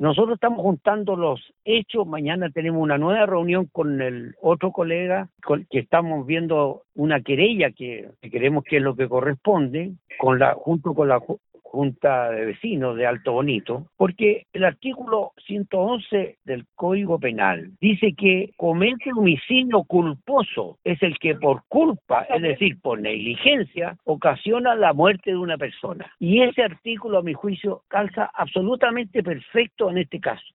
Nosotros estamos juntando los hechos, mañana tenemos una nueva reunión con el otro colega, que estamos viendo una querella que creemos que es lo que corresponde, junto con la Junta de Vecinos de Alto Bonito, porque el artículo 111 del Código Penal dice que comete homicidio culposo es el que por culpa, es decir, por negligencia, ocasiona la muerte de una persona. Y ese artículo, a mi juicio, calza absolutamente perfecto en este caso.